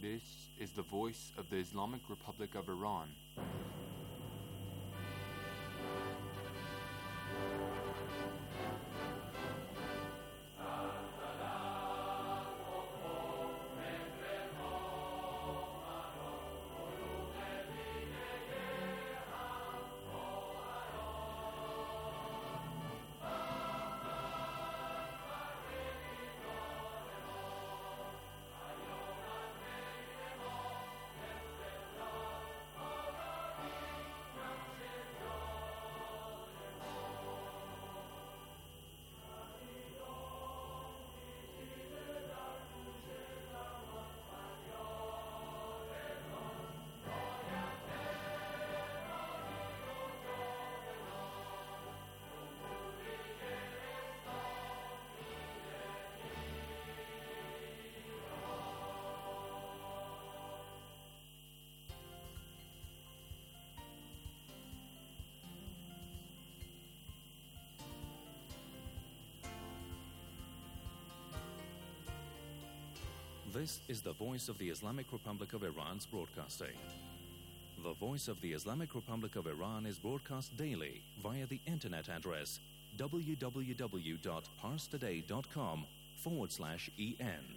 This is the voice of the Islamic Republic of Iran. This is the Voice of the Islamic Republic of Iran's broadcasting. The Voice of the Islamic Republic of Iran is broadcast daily via the internet address www.parstoday.com/en.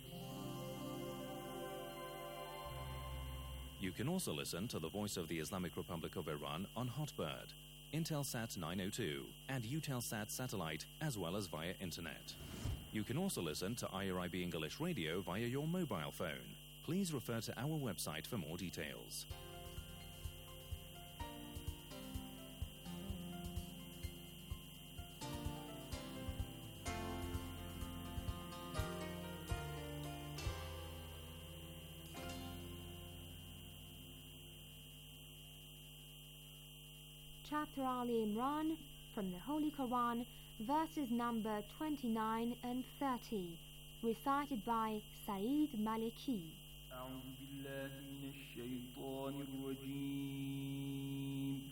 You can also listen to the Voice of the Islamic Republic of Iran on Hotbird, Intelsat 902, and Eutelsat satellite, as well as via internet. You can also listen to IRIB English Radio via your mobile phone. Please refer to our website for more details. Chapter Ali Imran from the Holy Quran, verses number 29 and 30, recited by Saeed Maliki. أعوذ بالله من الشيطان الرجيم.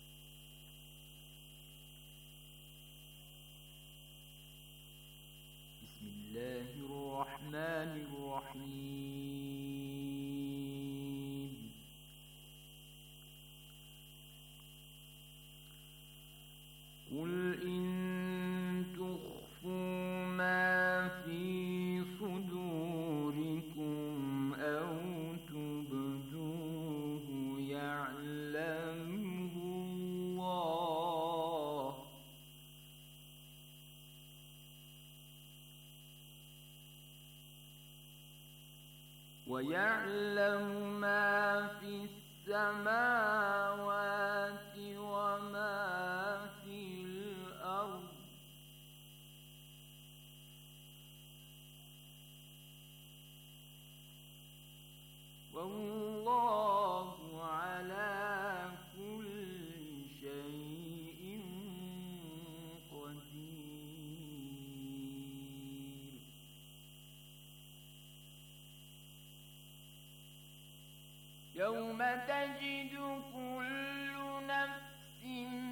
بسم الله الرحمن الرحيم. قل إن تخفوا ما في صدوركم أو تبدوه يعلمه الله ويعلم ما في السماوات وما في الأرض والله على كل شيء قدير. يوم تجد كل نفس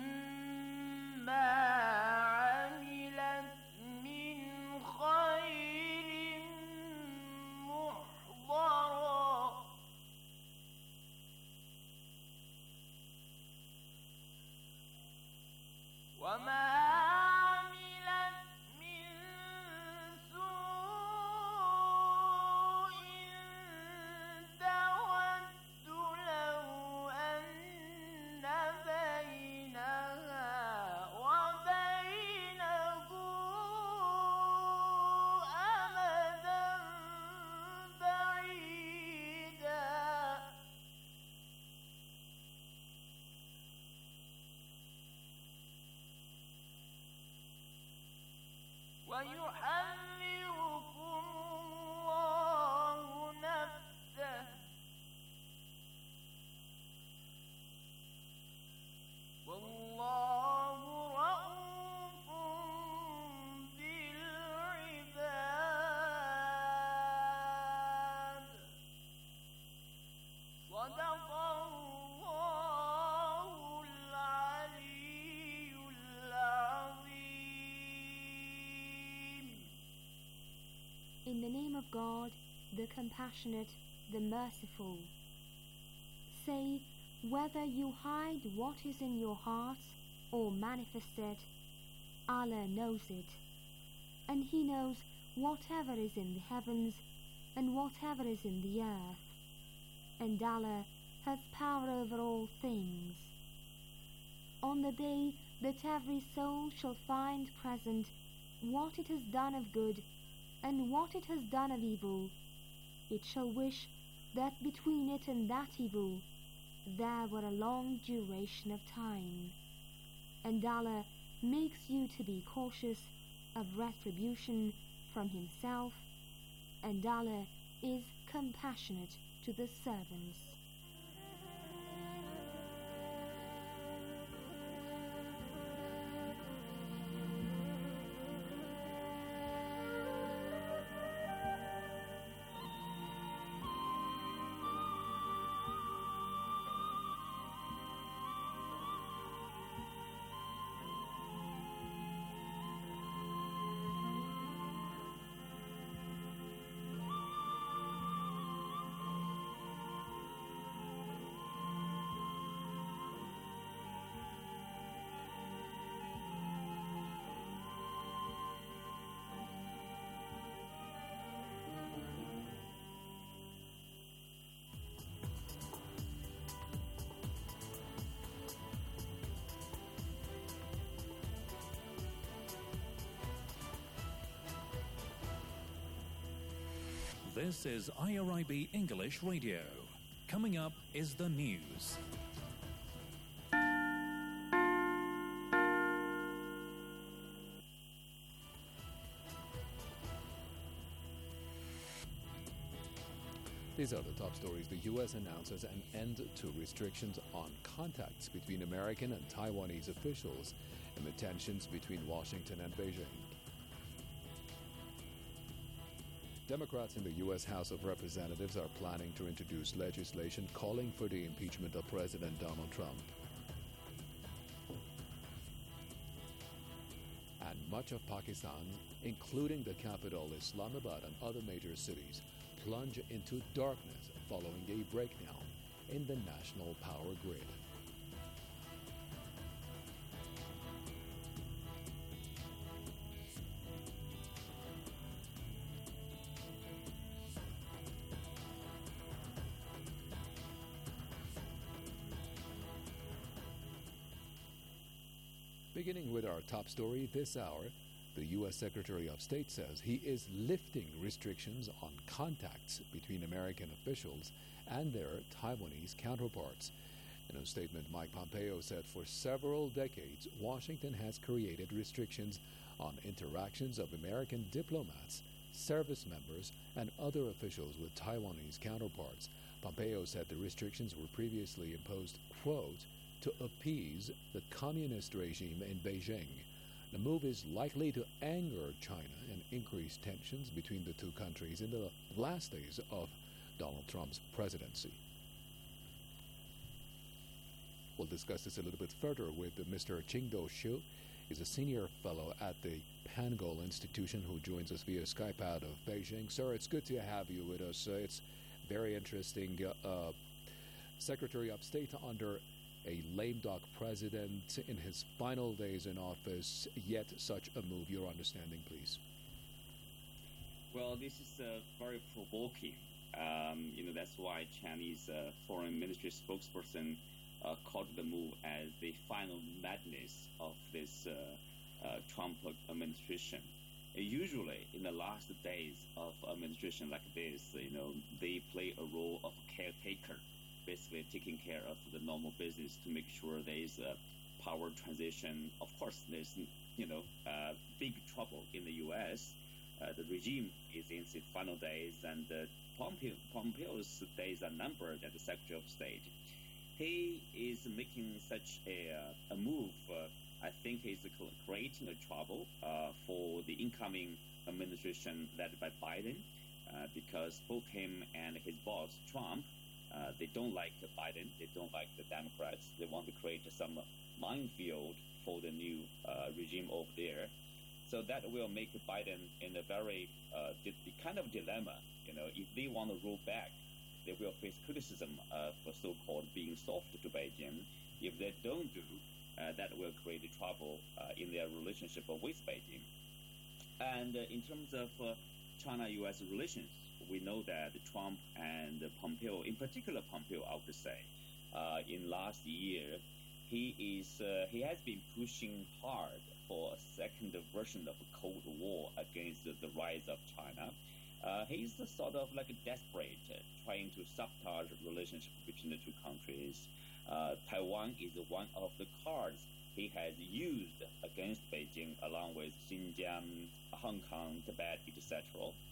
ما عملت من خير محضرا وما عملت من سوء تود لو أن بينها وبينه أمدا بعيدا ويحذركم الله نفسه والله رؤوف بالعباد. صدق الله العلي العظيم. In the name of God, the Compassionate, the merciful. Say, whether you hide what is in your heart or manifest it, Allah knows it, and He knows whatever is in the heavens and whatever is in the earth, and Allah has power over all things. On the day that every soul shall find present what it has done of good and what it has done of evil, it shall wish that between it and that evil there were a long duration of time. And Allah makes you to be cautious of retribution from Himself, and Allah is compassionate to the servants. This is IRIB English Radio. Coming up is the news. These are the top stories. The U.S. announces an end to restrictions on contacts between American and Taiwanese officials amid tensions between Washington and Beijing. Democrats in the U.S. House of Representatives are planning to introduce legislation calling for the impeachment of President Donald Trump. And much of Pakistan, including the capital Islamabad and other major cities, plunge into darkness following a breakdown in the national power grid. Beginning with our top story this hour, the U.S. Secretary of State says he is lifting restrictions on contacts between American officials and their Taiwanese counterparts. In a statement, Mike Pompeo said for several decades, Washington has created restrictions on interactions of American diplomats, service members, and other officials with Taiwanese counterparts. Pompeo said the restrictions were previously imposed, quote, to appease the communist regime in Beijing. The move is likely to anger China and increase tensions between the two countries in the last days of Donald Trump's presidency. We'll discuss this a little bit further with Mr. Qingdou Xiu. He's a senior fellow at the Pangoal Institution who joins us via Skype out of Beijing. Sir, it's good to have you with us. It's very interesting. Secretary of State under a lame duck president in his final days in office, yet such a move. Your understanding, please. Well, this is very provoking. That's why Chinese Foreign Ministry spokesperson called the move as the final madness of this Trump administration. Usually, in the last days of administration like this, they play a role of caretaker, basically taking care of the normal business to make sure there is a power transition. Of course, there's big trouble in the U.S. The regime is in its final days, and Pompeo's days are numbered as the Secretary of State. He is making such a move. I think he's creating a trouble for the incoming administration led by Biden, because both him and his boss, Trump, they don't like Biden. They don't like the Democrats. They want to create some minefield for the new regime over there. So that will make Biden in a very kind of dilemma. If they want to roll back they will face criticism for so-called being soft to Beijing. If they don't do, that will create trouble in their relationship with Beijing. And in terms of China-U.S. relations, we know that Trump and Pompeo, in particular Pompeo, I would say, in last year, he has been pushing hard for a second version of a Cold War against the rise of China. He's sort of like desperate, trying to sabotage the relationship between the two countries. Taiwan is one of the cards he has used against Beijing, along with Xinjiang, Hong Kong, Tibet, etc.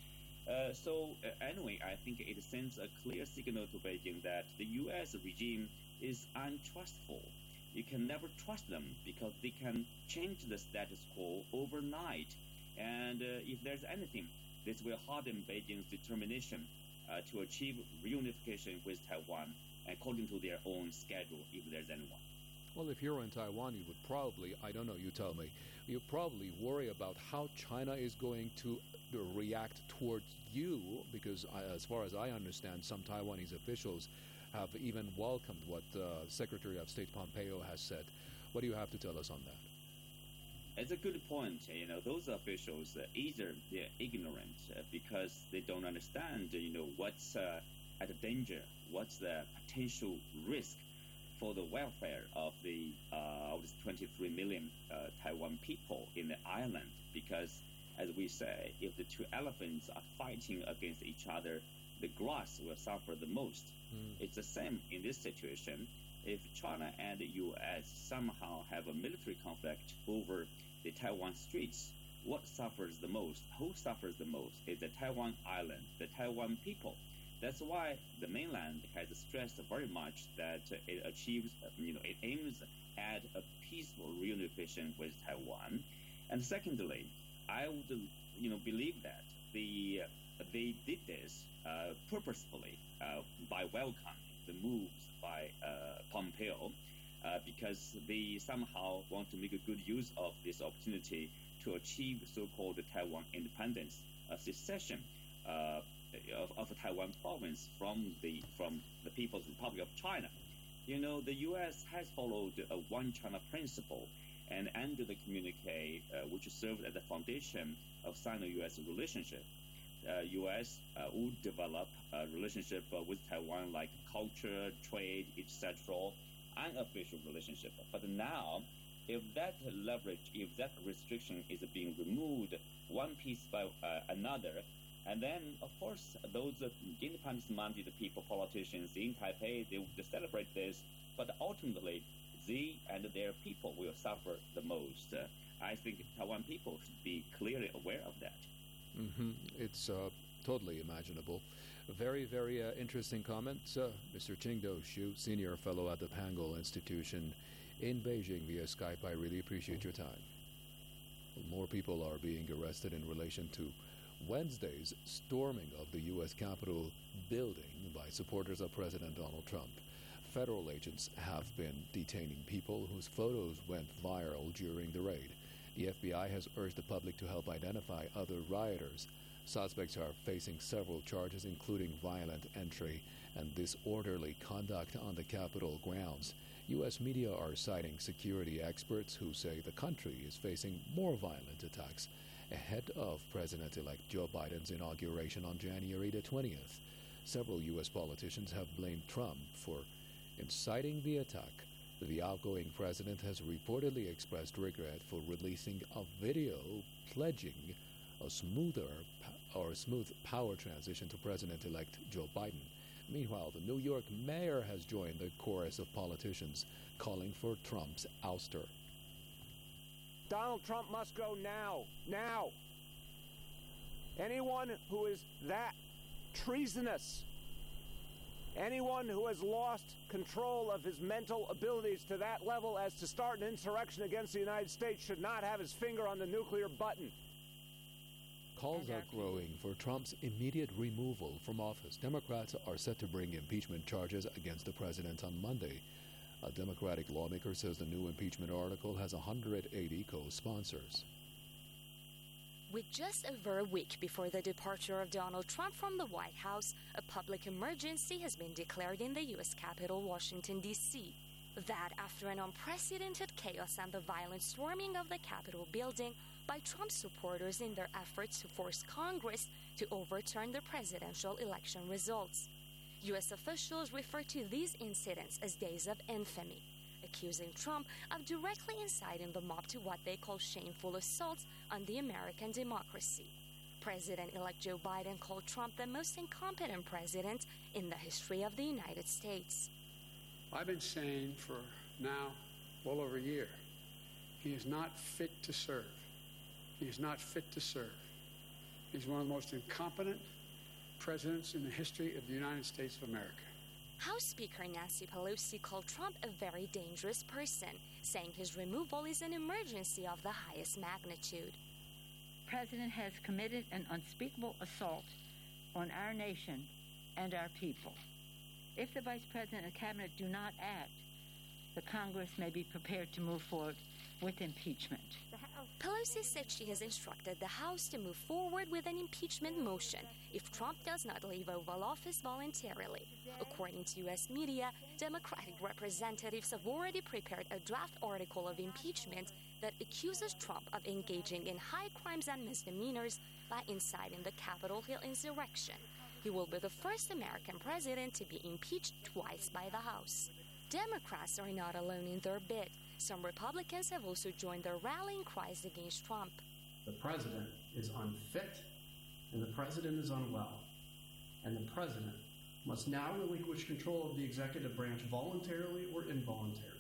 Anyway, I think it sends a clear signal to Beijing that the U.S. regime is untrustful. You can never trust them because they can change the status quo overnight. And if there's anything, this will harden Beijing's determination to achieve reunification with Taiwan according to their own schedule, if there's anyone. Well, if you're in Taiwan, you would probably, I don't know, you tell me, you probably worry about how China is going to react towards you, because as far as I understand, some Taiwanese officials have even welcomed what Secretary of State Pompeo has said. What do you have to tell us on that? It's a good point. Those officials, either they're ignorant because they don't understand, what's at the danger, what's the potential risk for the welfare of the 23 million Taiwan people in the island. Because, as we say, if the two elephants are fighting against each other, the grass will suffer the most. It's the same in this situation. If China and the U.S. somehow have a military conflict over the Taiwan Straits, what suffers the most? Who suffers the most is the Taiwan island, the Taiwan people. That's why the mainland has stressed very much that it achieves, it aims at a peaceful reunification with Taiwan. And secondly, I would, believe that they did this purposefully by welcoming the moves by Pompeo, because they somehow want to make a good use of this opportunity to achieve so-called Taiwan independence, a secession of Taiwan province from the People's Republic of China. The U.S. has followed a one China principle, and under the communique, which served as the foundation of Sino-U.S. relationship, U.S. would develop a relationship with Taiwan like culture, trade, etc., unofficial relationship. But now, if that leverage, if that restriction is being removed one piece by another, and then, of course, those independence-minded people, politicians in Taipei, they would celebrate this, but ultimately, they and their people will suffer the most. I think Taiwan people should be clearly aware of that. It's totally imaginable. Very, very interesting comments. Mr. Qingdou Xu, Senior Fellow at the Pango Institution in Beijing via Skype. I really appreciate your time. More people are being arrested in relation to Wednesday's storming of the U.S. Capitol building by supporters of President Donald Trump. Federal agents have been detaining people whose photos went viral during the raid. The FBI has urged the public to help identify other rioters. Suspects are facing several charges, including violent entry and disorderly conduct on the Capitol grounds. U.S. media are citing security experts who say the country is facing more violent attacks ahead of President-elect Joe Biden's inauguration on January the 20th. Several U.S. politicians have blamed Trump for inciting the attack. The outgoing president has reportedly expressed regret for releasing a video pledging a smooth power transition to President-elect Joe Biden. Meanwhile, the New York mayor has joined the chorus of politicians calling for Trump's ouster. Donald Trump must go now. Now. Anyone who is that treasonous, anyone who has lost control of his mental abilities to that level as to start an insurrection against the United States should not have his finger on the nuclear button. Calls are growing for Trump's immediate removal from office. Democrats are set to bring impeachment charges against the president on Monday. A Democratic lawmaker says the new impeachment article has 180 co-sponsors. With just over a week before the departure of Donald Trump from the White House, a public emergency has been declared in the U.S. capital, Washington, D.C. That after an unprecedented chaos and the violent storming of the Capitol building by Trump supporters in their efforts to force Congress to overturn the presidential election results. U.S. officials refer to these incidents as days of infamy, accusing Trump of directly inciting the mob to what they call shameful assaults on the American democracy. President-elect Joe Biden called Trump the most incompetent president in the history of the United States. I've been saying for now well over a year, he is not fit to serve. He is not fit to serve. He's one of the most incompetent presidents in the history of the United States of America. House Speaker Nancy Pelosi called Trump a very dangerous person, saying his removal is an emergency of the highest magnitude. The President has committed an unspeakable assault on our nation and our people. If the Vice President and Cabinet do not act, the Congress may be prepared to move forward with impeachment. Pelosi said she has instructed the House to move forward with an impeachment motion if Trump does not leave Oval Office voluntarily. According to U.S. media, Democratic representatives have already prepared a draft article of impeachment that accuses Trump of engaging in high crimes and misdemeanors by inciting the Capitol Hill insurrection. He will be the first American president to be impeached twice by the House. Democrats are not alone in their bid. Some Republicans have also joined their rallying cries against Trump. The president is unfit, and the president is unwell. And the president must now relinquish control of the executive branch voluntarily or involuntarily.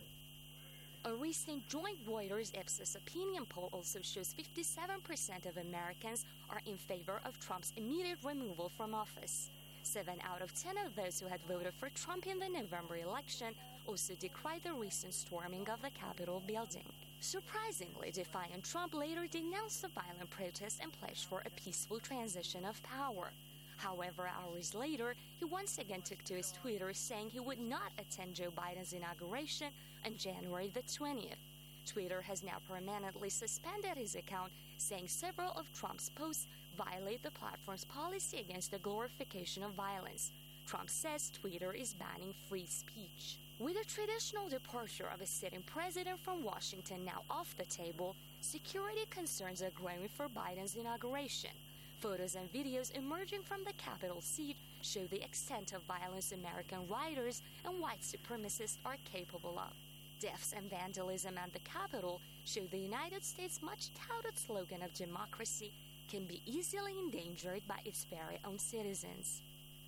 A recent joint Reuters-Ipsos opinion poll also shows 57% of Americans are in favor of Trump's immediate removal from office. 7 out of 10 of those who had voted for Trump in the November election also decried the recent storming of the Capitol building. Surprisingly, defiant Trump later denounced the violent protests and pledged for a peaceful transition of power. However, hours later, he once again took to his Twitter saying he would not attend Joe Biden's inauguration on January the 20th. Twitter has now permanently suspended his account, saying several of Trump's posts violate the platform's policy against the glorification of violence. Trump says Twitter is banning free speech. With the traditional departure of a sitting president from Washington now off the table, security concerns are growing for Biden's inauguration. Photos and videos emerging from the Capitol seat show the extent of violence American rioters and white supremacists are capable of. Deaths and vandalism at the Capitol show the United States' much-touted slogan of democracy can be easily endangered by its very own citizens.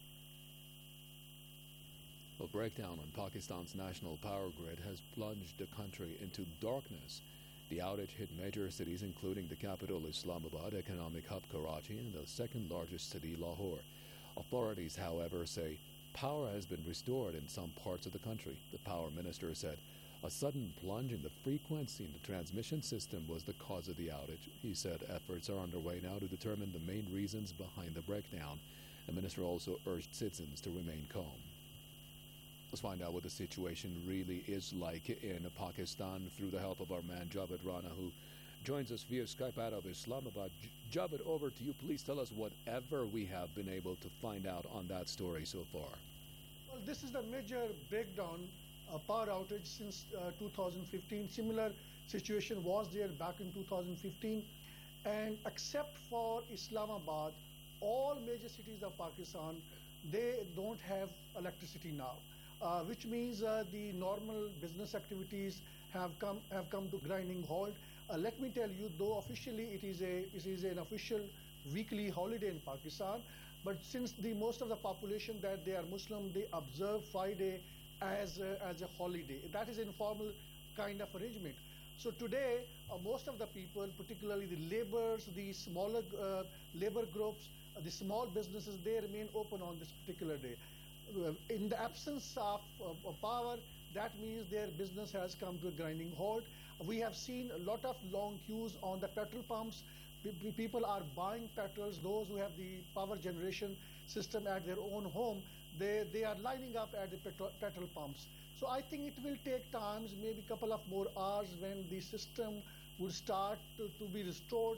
A breakdown on Pakistan's national power grid has plunged the country into darkness. The outage hit major cities including the capital Islamabad, economic hub Karachi, and the second largest city Lahore. Authorities, however, say power has been restored in some parts of the country. The power minister said a sudden plunge in the frequency in the transmission system was the cause of the outage. He said efforts are underway now to determine the main reasons behind the breakdown. The minister also urged citizens to remain calm. Let's find out what the situation really is like in Pakistan through the help of our man Javed Rana, who joins us via Skype out of Islamabad. Javed, over to you. Please tell us whatever we have been able to find out on that story so far. Well, this is the major breakdown, power outage since 2015. Similar situation was there back in 2015. And except for Islamabad, all major cities of Pakistan, they don't have electricity now. Which means the normal business activities have come to grinding halt. Let me tell you, though officially it is an official weekly holiday in Pakistan, but since the most of the population that they are Muslim, they observe Friday as a holiday. That is an informal kind of arrangement. So today, most of the people, particularly the laborers, the smaller labor groups, the small businesses, they remain open on this particular day. In the absence of power, that means their business has come to a grinding halt. We have seen a lot of long queues on the petrol pumps. People are buying petrols. Those who have the power generation system at their own home, they are lining up at the petrol pumps. So I think it will take times, maybe a couple of more hours when the system will start to be restored.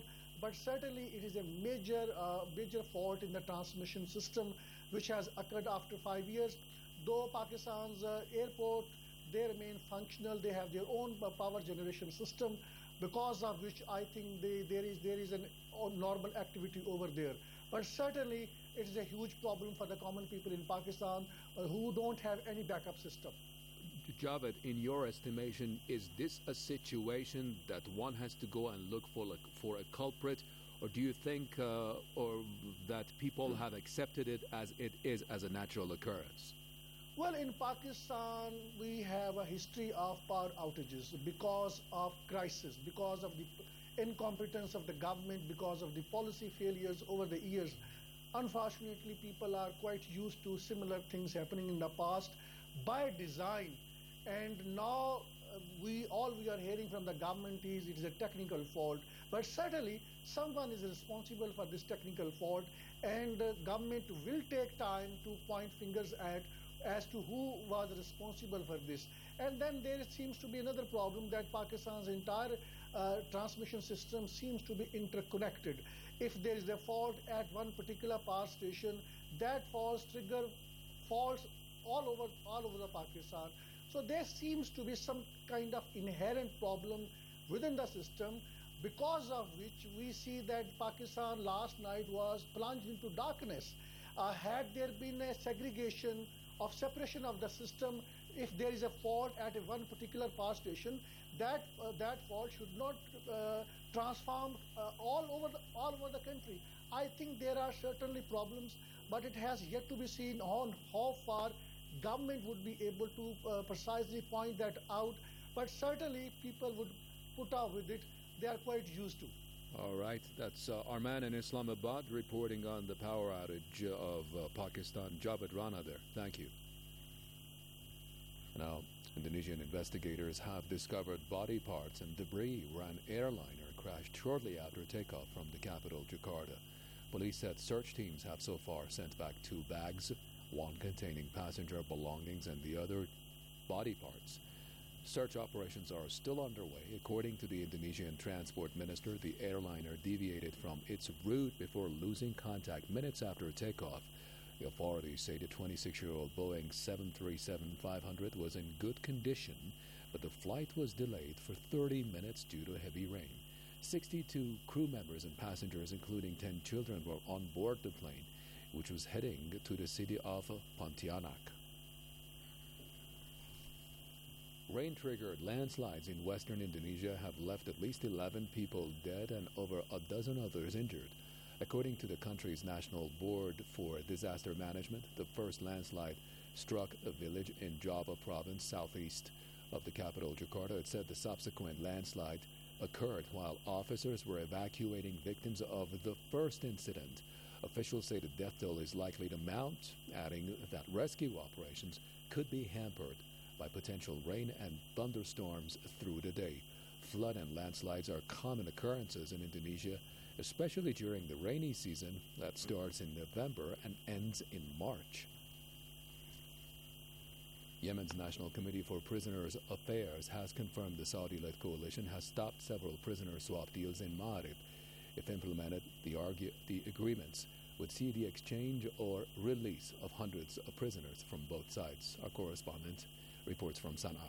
but certainly it is a major fault in the transmission system which has occurred after 5 years. Though Pakistan's airport, they remain functional, they have their own power generation system, because of which I think there is an normal activity over there. But certainly it is a huge problem for the common people in Pakistan who don't have any backup system. Javed, in your estimation, is this a situation that one has to go and look for a culprit, or do you think or that people have accepted it as it is as a natural occurrence? Well, in Pakistan, we have a history of power outages because of crisis, because of the incompetence of the government, because of the policy failures over the years. Unfortunately, people are quite used to similar things happening in the past by design. And now all we are hearing from the government is it is a technical fault. But certainly someone is responsible for this technical fault, and the government will take time to point fingers at as to who was responsible for this. And then there seems to be another problem, that Pakistan's entire transmission system seems to be interconnected. If there is a fault at one particular power station, that trigger faults all over the Pakistan. So there seems to be some kind of inherent problem within the system, because of which we see that Pakistan last night was plunged into darkness. Had there been a separation of the system, if there is a fault at one particular power station, that fault should not transform all over the country. I think there are certainly problems, but it has yet to be seen on how far government would be able to precisely point that out. But certainly people would put up with it. They are quite used to. All right, that's Arman in Islamabad reporting on the power outage of Pakistan. Javed Rana there. Thank you. Now, Indonesian investigators have discovered body parts and debris where an airliner crashed shortly after takeoff from the capital, Jakarta. Police said search teams have so far sent back 2 bags, one containing passenger belongings and the other body parts. Search operations are still underway. According to the Indonesian transport minister, the airliner deviated from its route before losing contact minutes after takeoff. The authorities say the 26-year-old Boeing 737-500 was in good condition, but the flight was delayed for 30 minutes due to heavy rain. 62 crew members and passengers, including 10 children, were on board the plane, which was heading to the city of Pontianak. Rain-triggered landslides in western Indonesia have left at least 11 people dead and over a dozen others injured. According to the country's National Board for Disaster Management, the first landslide struck a village in Java province southeast of the capital, Jakarta. It said the subsequent landslide occurred while officers were evacuating victims of the first incident. Officials say the death toll is likely to mount, adding that rescue operations could be hampered by potential rain and thunderstorms through the day. Flood and landslides are common occurrences in Indonesia, especially during the rainy season that starts in November and ends in March. Yemen's National Committee for Prisoners' Affairs has confirmed the Saudi-led coalition has stopped several prisoner swap deals in Ma'rib. If implemented, the agreements would see the exchange or release of hundreds of prisoners from both sides. Our correspondent reports from Sana'a.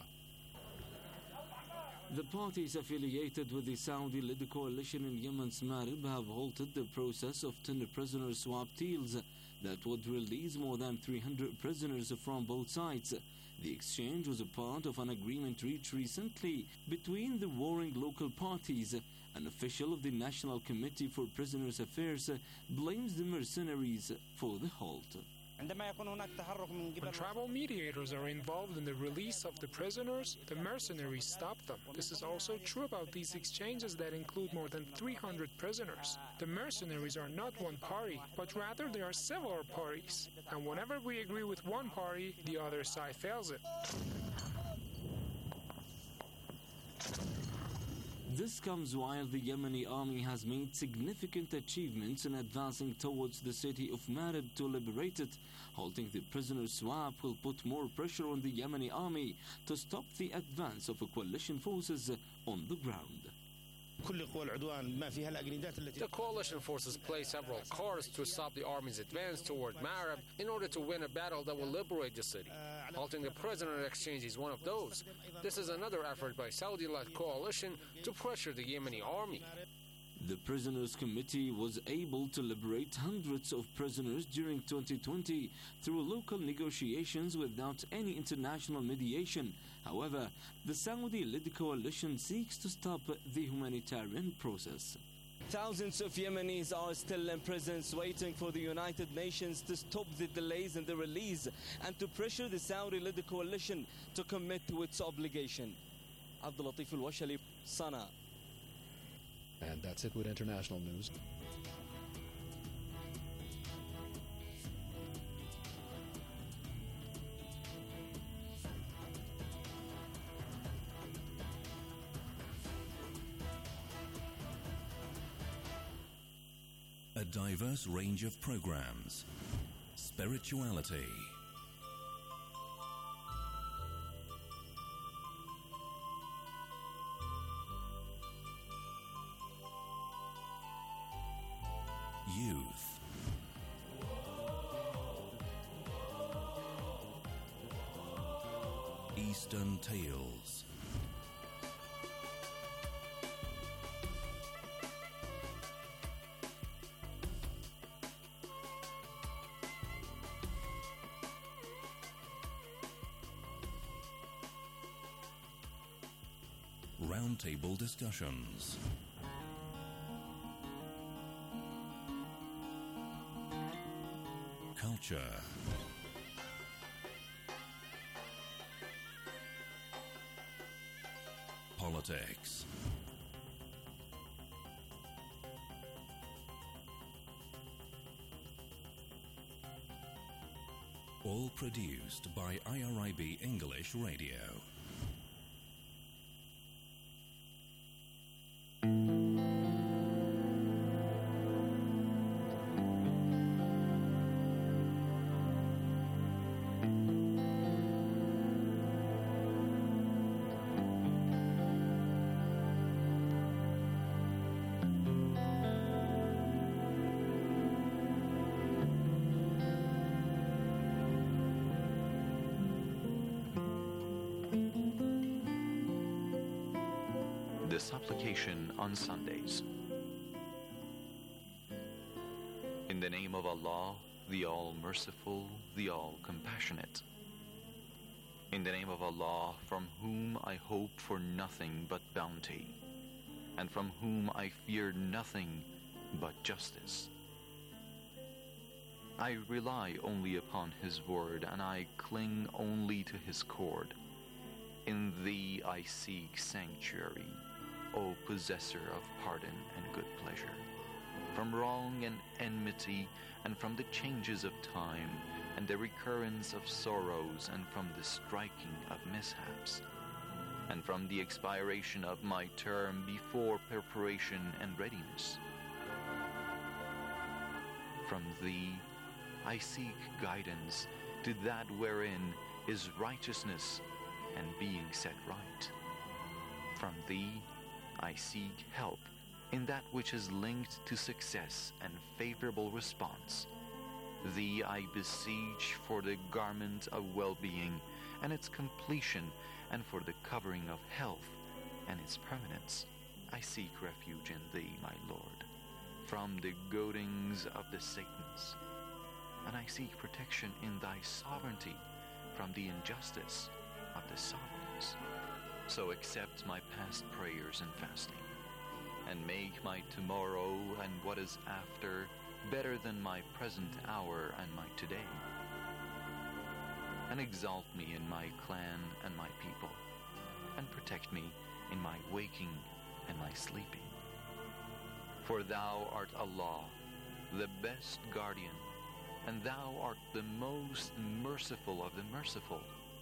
The parties affiliated with the Saudi-led coalition in Yemen's Ma'rib have halted the process of 10 prisoner swap deals that would release more than 300 prisoners from both sides. The exchange was a part of an agreement reached recently between the warring local parties. An official of the National Committee for Prisoners' Affairs blames the mercenaries for the halt. When tribal mediators are involved in the release of the prisoners, the mercenaries stop them. This is also true about these exchanges that include more than 300 prisoners. The mercenaries are not one party, but rather there are several parties. And whenever we agree with one party, the other side fails it. This comes while the Yemeni army has made significant achievements in advancing towards the city of Ma'rib to liberate it. Halting the prisoner swap will put more pressure on the Yemeni army to stop the advance of coalition forces on the ground. The coalition forces placed several cars to stop the army's advance toward Marib in order to win a battle that will liberate the city. Halting the prisoner exchange is one of those. This is another effort by Saudi-led coalition to pressure the Yemeni army. The Prisoners Committee was able to liberate hundreds of prisoners during 2020 through local negotiations without any international mediation. However, the Saudi-led coalition seeks to stop the humanitarian process. Thousands of Yemenis are still in prisons waiting for the United Nations to stop the delays in the release and to pressure the Saudi-led coalition to commit to its obligation. Abdul Latif Al-Washali, Sana. And that's it with international news. A diverse range of programs, spirituality, youth, Eastern Tales, roundtable discussions, culture, politics, all produced by IRIB English Radio. The supplication on Sundays. In the name of Allah, the All-Merciful, the All-Compassionate. In the name of Allah, from whom I hope for nothing but bounty, and from whom I fear nothing but justice. I rely only upon His word, and I cling only to His cord. In Thee I seek sanctuary, O possessor of pardon and good pleasure, from wrong and enmity, and from the changes of time, and the recurrence of sorrows, and from the striking of mishaps, and from the expiration of my term before preparation and readiness. From Thee I seek guidance to that wherein is righteousness and being set right. From Thee I seek help in that which is linked to success and favorable response. Thee I beseech for the garment of well-being and its completion, and for the covering of health and its permanence. I seek refuge in Thee, my Lord, from the goadings of the Satans, and I seek protection in Thy sovereignty from the injustice of the sovereigns. So accept my past prayers and fasting, and make my tomorrow and what is after better than my present hour and my today. And exalt me in my clan and my people, and protect me in my waking and my sleeping. For Thou art Allah, the best guardian, and Thou art the most merciful of the merciful.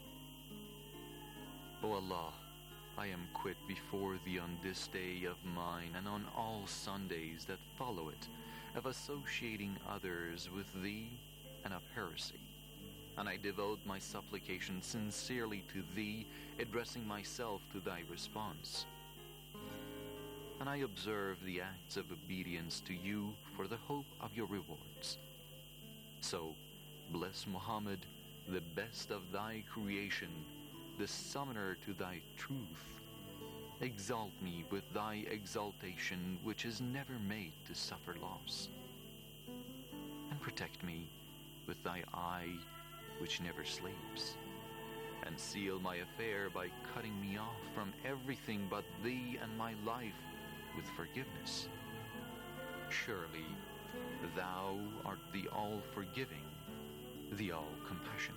O Allah, I am quit before Thee on this day of mine, and on all Sundays that follow it, of associating others with Thee and of heresy. And I devote my supplication sincerely to Thee, addressing myself to Thy response. and I observe the acts of obedience to you for the hope of your rewards. So, bless Muhammad, the best of thy creation, the summoner to thy truth. Exalt me with thy exaltation, which is never made to suffer loss. And protect me with thy eye, which never sleeps. And seal my affair by cutting me off from everything but thee and my life with forgiveness. Surely thou art the all-forgiving, the all-compassionate.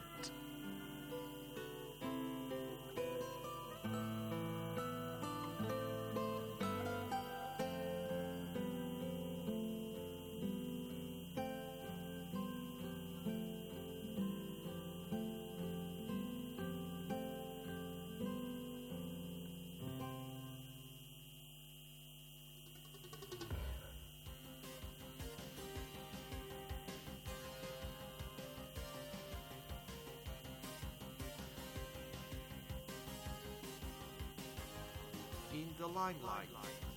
In the limelight.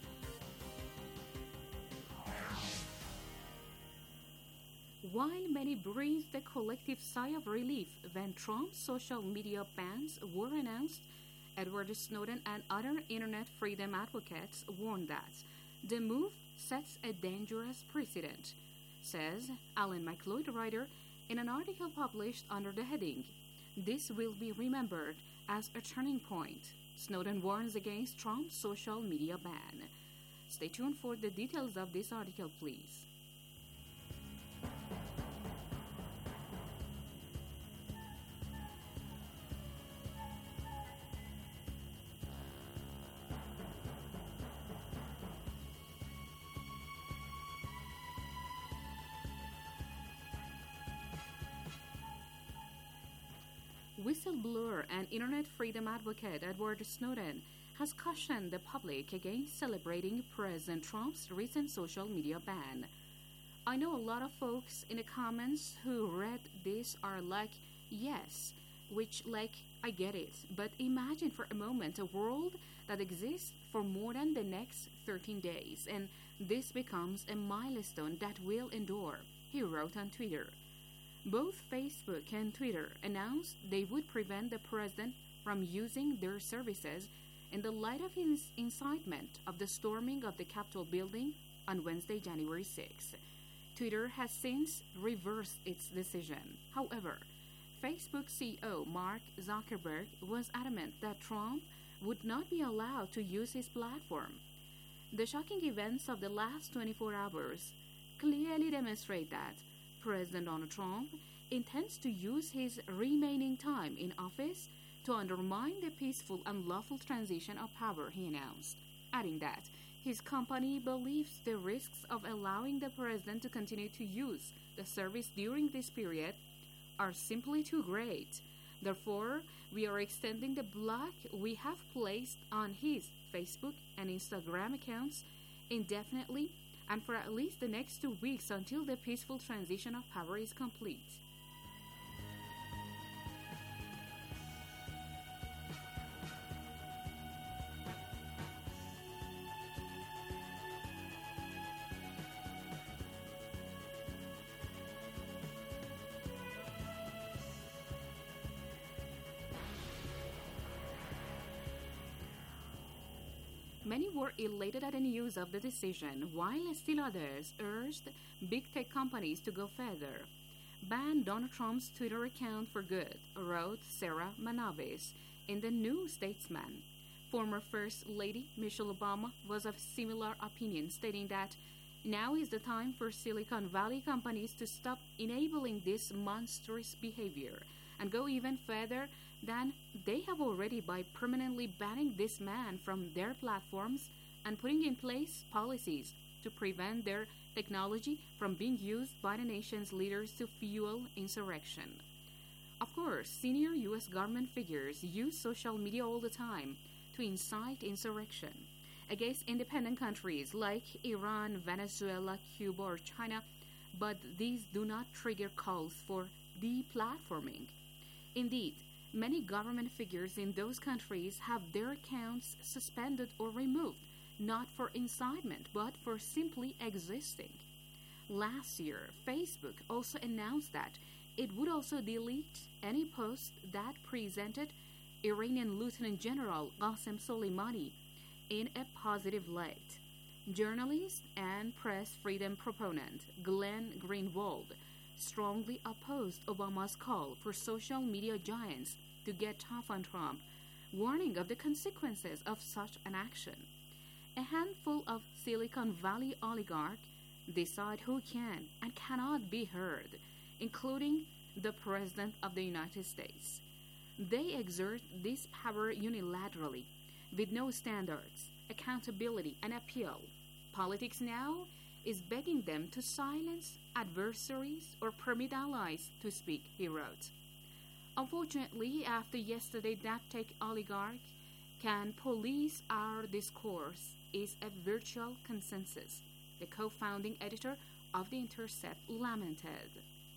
While many breathed a collective sigh of relief when Trump's social media bans were announced, Edward Snowden and other internet freedom advocates warned that the move sets a dangerous precedent, says Alan McLeod, writer, in an article published under the heading, "This will be remembered as a turning point." Snowden warns against Trump's social media ban. Stay tuned for the details of this article, please. Whistleblower and internet freedom advocate Edward Snowden has cautioned the public against celebrating President Trump's recent social media ban. I know a lot of folks in the comments who read this are like, yes, which, like, I get it, but imagine for a moment a world that exists for more than the next 13 days, and this becomes a milestone that will endure, he wrote on Twitter. Both Facebook and Twitter announced they would prevent the president from using their services in the light of his incitement of the storming of the Capitol building on Wednesday, January 6. Twitter has since reversed its decision. However, Facebook CEO Mark Zuckerberg was adamant that Trump would not be allowed to use his platform. The shocking events of the last 24 hours clearly demonstrate that President Donald Trump intends to use his remaining time in office to undermine the peaceful and lawful transition of power, he announced, adding that his company believes the risks of allowing the president to continue to use the service during this period are simply too great. Therefore, we are extending the block we have placed on his Facebook and Instagram accounts indefinitely and for at least the next 2 weeks until the peaceful transition of power is complete. Many were elated at the news of the decision, while still others urged big tech companies to go further. Ban Donald Trump's Twitter account for good, wrote Sarah Manavis in the New Statesman. Former First Lady Michelle Obama was of similar opinion, stating that now is the time for Silicon Valley companies to stop enabling this monstrous behavior and go even further than they have already by permanently banning this man from their platforms and putting in place policies to prevent their technology from being used by the nation's leaders to fuel insurrection. Of course, senior U.S. government figures use social media all the time to incite insurrection against independent countries like Iran, Venezuela, Cuba, or China, but these do not trigger calls for deplatforming. Indeed, many government figures in those countries have their accounts suspended or removed not for incitement, but for simply existing. Last year, Facebook also announced that it would also delete any post that presented Iranian Lieutenant General Qasem Soleimani in a positive light. Journalist and press freedom proponent Glenn Greenwald strongly opposed Obama's call for social media giants to get tough on Trump, warning of the consequences of such an action. A handful of Silicon Valley oligarchs decide who can and cannot be heard, including the President of the United States. They exert this power unilaterally, with no standards, accountability, and appeal. Politics now is begging them to silence adversaries or permit allies to speak, he wrote. Unfortunately, after yesterday, that tech oligarch can police our discourse is a virtual consensus, the co-founding editor of The Intercept lamented.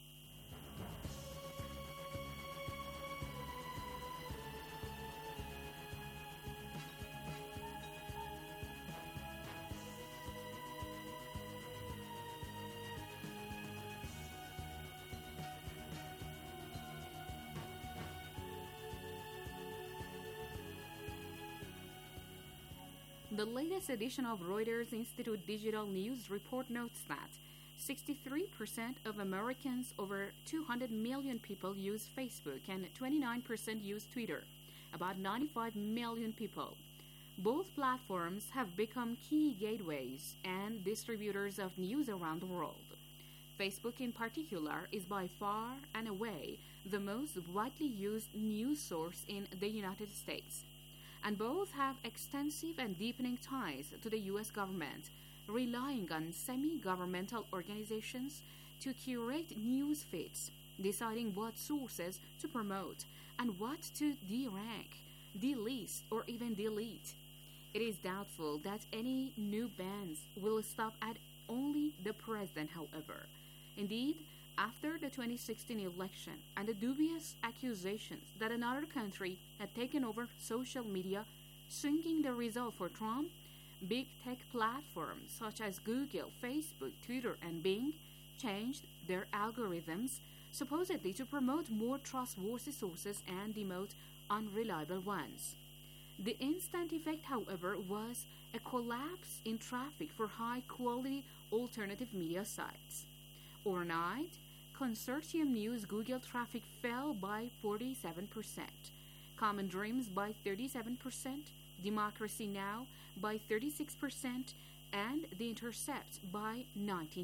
The latest edition of Reuters Institute Digital News report notes that 63% of Americans, over 200 million people, use Facebook and 29% use Twitter, about 95 million people. Both platforms have become key gateways and distributors of news around the world. Facebook in particular is by far and away the most widely used news source in the United States. And both have extensive and deepening ties to the U.S. government, relying on semi-governmental organizations to curate news feeds, deciding what sources to promote and what to derank, delist, or even delete. It is doubtful that any new bans will stop at only the president, however. Indeed, after the 2016 election and the dubious accusations that another country had taken over social media, swinging the result for Trump, big tech platforms such as Google, Facebook, Twitter, and Bing changed their algorithms, supposedly to promote more trustworthy sources and demote unreliable ones. The instant effect, however, was a collapse in traffic for high-quality alternative media sites. Overnight, Consortium News Google traffic fell by 47%, Common Dreams by 37%, Democracy Now! By 36%, and The Intercept by 19%.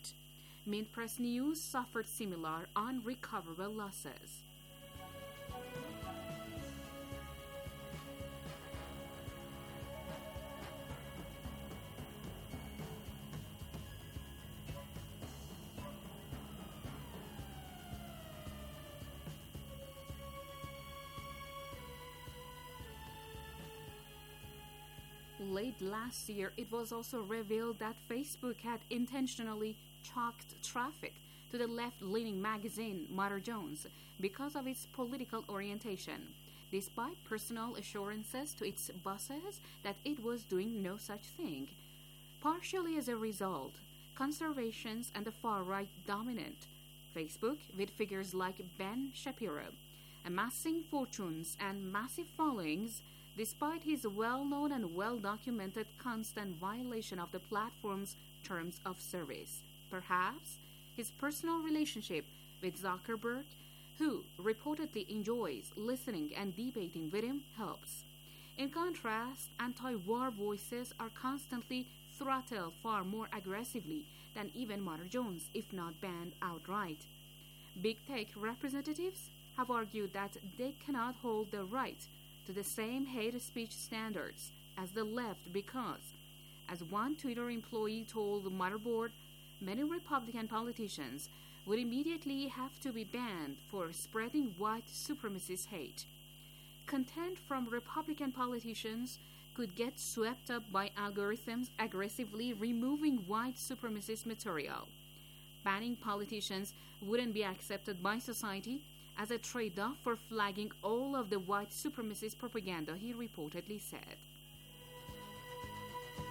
Mint Press News suffered similar unrecoverable losses. Late last year, it was also revealed that Facebook had intentionally chalked traffic to the left-leaning magazine Mother Jones because of its political orientation, despite personal assurances to its bosses that it was doing no such thing. Partially as a result, conservationists and the far-right dominant Facebook, with figures like Ben Shapiro, amassing fortunes and massive followings, despite his well-known and well-documented constant violation of the platform's terms of service. Perhaps his personal relationship with Zuckerberg, who reportedly enjoys listening and debating with him, helps. In contrast, anti-war voices are constantly throttled far more aggressively than even Mother Jones, if not banned outright. Big tech representatives have argued that they cannot hold the right to the same hate speech standards as the left because, as one Twitter employee told the Motherboard, many Republican politicians would immediately have to be banned for spreading white supremacist hate. Content from Republican politicians could get swept up by algorithms aggressively removing white supremacist material. Banning politicians wouldn't be accepted by society as a trade-off for flagging all of the white supremacist propaganda, he reportedly said.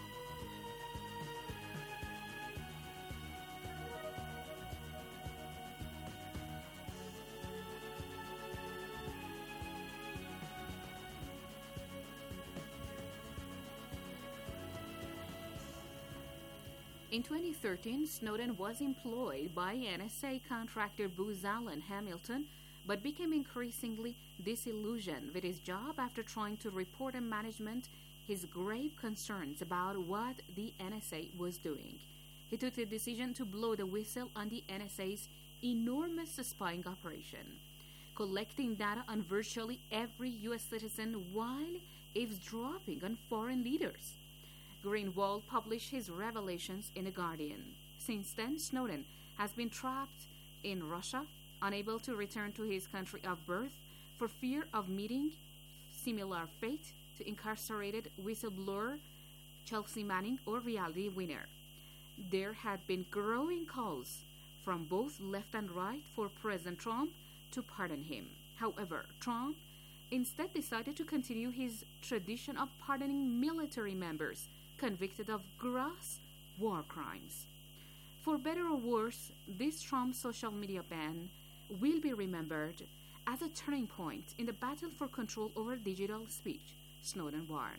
In 2013, Snowden was employed by NSA contractor Booz Allen Hamilton, but became increasingly disillusioned with his job after trying to report to management his grave concerns about what the NSA was doing. He took the decision to blow the whistle on the NSA's enormous spying operation, collecting data on virtually every U.S. citizen while eavesdropping on foreign leaders. Greenwald published his revelations in The Guardian. Since then, Snowden has been trapped in Russia, unable to return to his country of birth for fear of meeting similar fate to incarcerated whistleblower Chelsea Manning or Reality Winner. There had been growing calls from both left and right for President Trump to pardon him. However, Trump instead decided to continue his tradition of pardoning military members convicted of gross war crimes. For better or worse, this Trump social media ban will be remembered as a turning point in the battle for control over digital speech, Snowden warned.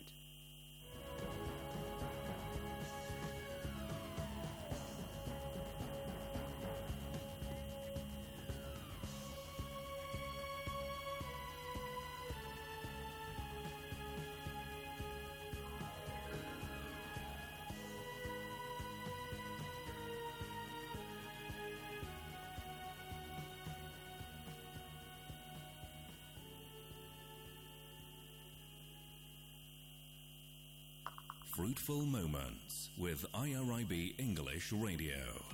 Fruitful Moments with IRIB English Radio.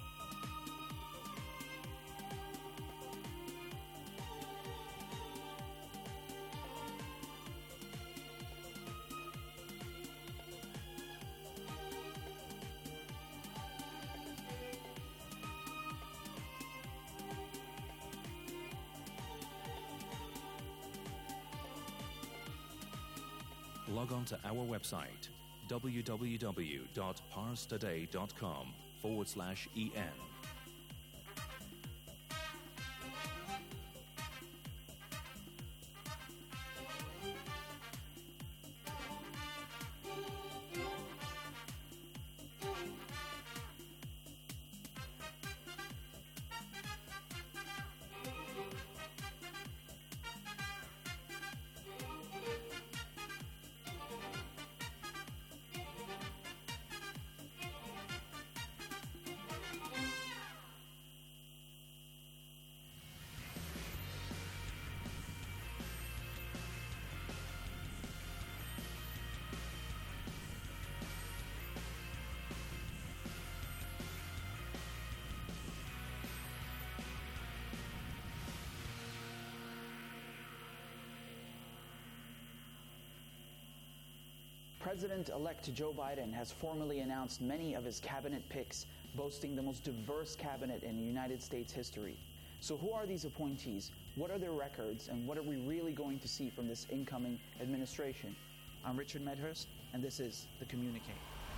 Log on to our website www.parstoday.com/en. President-elect Joe Biden has formally announced many of his cabinet picks, boasting the most diverse cabinet in United States history. So who are these appointees? What are their records? And what are we really going to see from this incoming administration? I'm Richard Medhurst, and this is The Communique.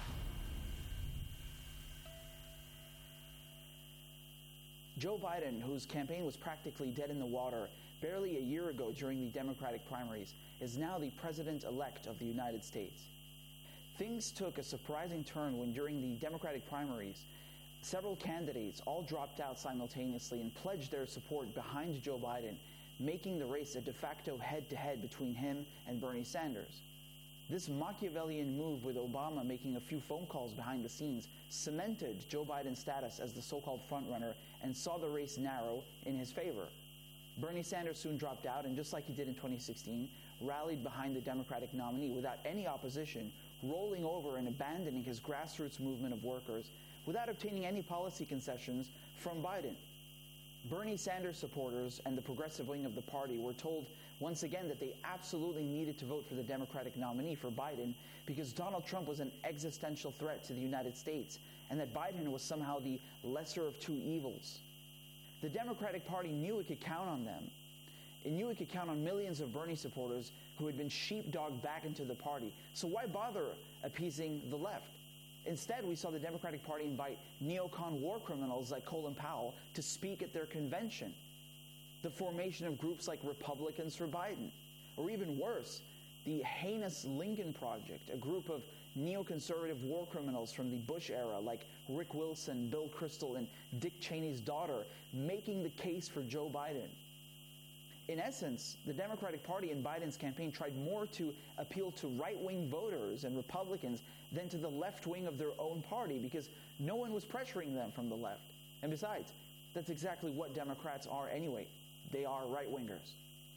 Joe Biden, whose campaign was practically dead in the water barely a year ago during the Democratic primaries, is now the president-elect of the United States. Things took a surprising turn when during the Democratic primaries, several candidates all dropped out simultaneously and pledged their support behind Joe Biden, making the race a de facto head-to-head between him and Bernie Sanders. This Machiavellian move, with Obama making a few phone calls behind the scenes, cemented Joe Biden's status as the so-called frontrunner and saw the race narrow in his favor. Bernie Sanders soon dropped out and, just like he did in 2016, rallied behind the Democratic nominee without any opposition, rolling over and abandoning his grassroots movement of workers without obtaining any policy concessions from Biden. Bernie Sanders supporters and the progressive wing of the party were told once again that they absolutely needed to vote for the Democratic nominee for Biden because Donald Trump was an existential threat to the United States and that Biden was somehow the lesser of two evils. The Democratic Party knew it could count on them. It knew it could count on millions of Bernie supporters who had been sheepdogged back into the party. So why bother appeasing the left? Instead, we saw the Democratic Party invite neocon war criminals like Colin Powell to speak at their convention. The formation of groups like Republicans for Biden. Or even worse, the heinous Lincoln Project, a group of neoconservative war criminals from the Bush era like Rick Wilson, Bill Kristol, and Dick Cheney's daughter, making the case for Joe Biden. In essence, the Democratic Party and Biden's campaign tried more to appeal to right-wing voters and Republicans than to the left wing of their own party, because no one was pressuring them from the left. And besides, that's exactly what Democrats are anyway. They are right-wingers.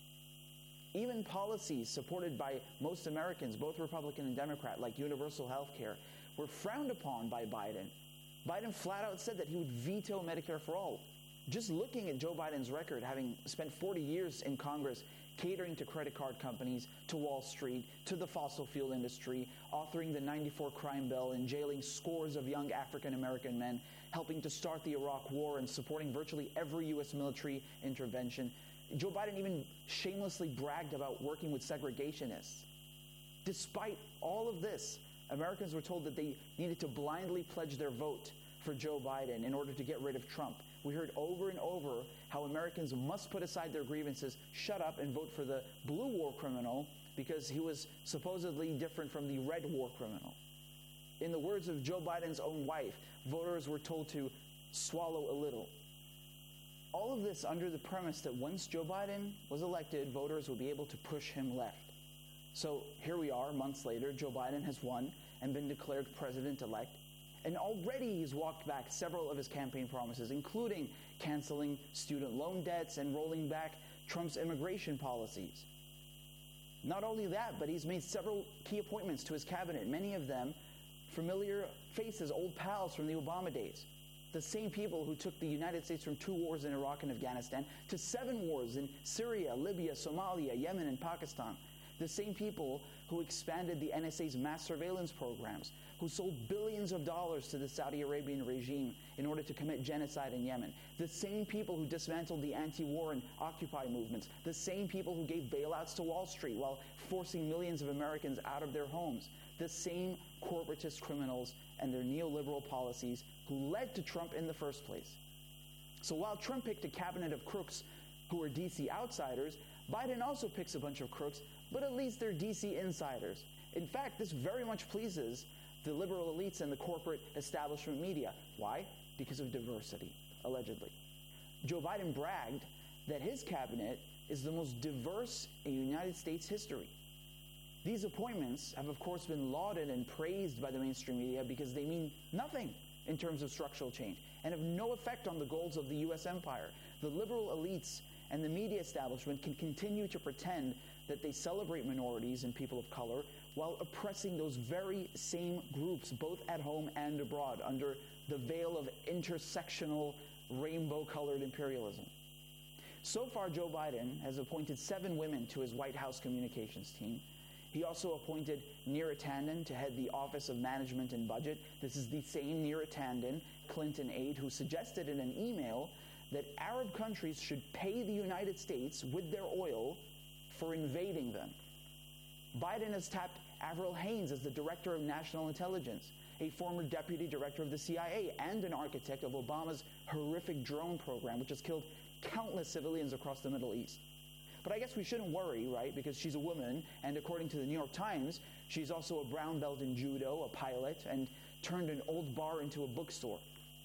Even policies supported by most Americans, both Republican and Democrat, like universal health care, were frowned upon by Biden. Biden flat out said that he would veto Medicare for all. Just looking at Joe Biden's record, having spent 40 years in Congress catering to credit card companies, to Wall Street, to the fossil fuel industry, authoring the '94 crime bill and jailing scores of young African-American men, helping to start the Iraq War and supporting virtually every U.S. military intervention, Joe Biden even shamelessly bragged about working with segregationists. Despite all of this, Americans were told that they needed to blindly pledge their vote for Joe Biden in order to get rid of Trump. We heard over and over how Americans must put aside their grievances, shut up, and vote for the blue war criminal because he was supposedly different from the red war criminal. In the words of Joe Biden's own wife, voters were told to swallow a little. All of this under the premise that once Joe Biden was elected, voters would be able to push him left. So here we are, months later, Joe Biden has won and been declared president-elect. And already he's walked back several of his campaign promises, including canceling student loan debts and rolling back Trump's immigration policies. Not only that, but he's made several key appointments to his cabinet, many of them familiar faces, old pals from the Obama days. The same people who took the United States from 2 wars in Iraq and Afghanistan to 7 wars in Syria, Libya, Somalia, Yemen, and Pakistan. The same people who expanded the NSA's mass surveillance programs, who sold billions of dollars to the Saudi Arabian regime in order to commit genocide in Yemen. The same people who dismantled the anti-war and Occupy movements. The same people who gave bailouts to Wall Street while forcing millions of Americans out of their homes. The same corporatist criminals and their neoliberal policies who led to Trump in the first place. So while Trump picked a cabinet of crooks who are DC outsiders, Biden also picks a bunch of crooks, but at least they're DC insiders. In fact, this very much pleases the liberal elites and the corporate establishment media. Why? Because of diversity, allegedly. Joe Biden bragged that his cabinet is the most diverse in United States history. These appointments have, of course, been lauded and praised by the mainstream media because they mean nothing in terms of structural change and have no effect on the goals of the U.S. empire. The liberal elites and the media establishment can continue to pretend that they celebrate minorities and people of color while oppressing those very same groups, both at home and abroad, under the veil of intersectional, rainbow-colored imperialism. So far, Joe Biden has appointed 7 women to his White House communications team. He also appointed Neera Tanden to head the Office of Management and Budget. This is the same Neera Tanden, Clinton aide, who suggested in an email that Arab countries should pay the United States with their oil for invading them. Biden has tapped Avril Haines as the Director of National Intelligence, a former Deputy Director of the CIA and an architect of Obama's horrific drone program, which has killed countless civilians across the Middle East. But I guess we shouldn't worry, right? Because she's a woman, and according to the New York Times, she's also a brown belt in judo, a pilot, and turned an old bar into a bookstore.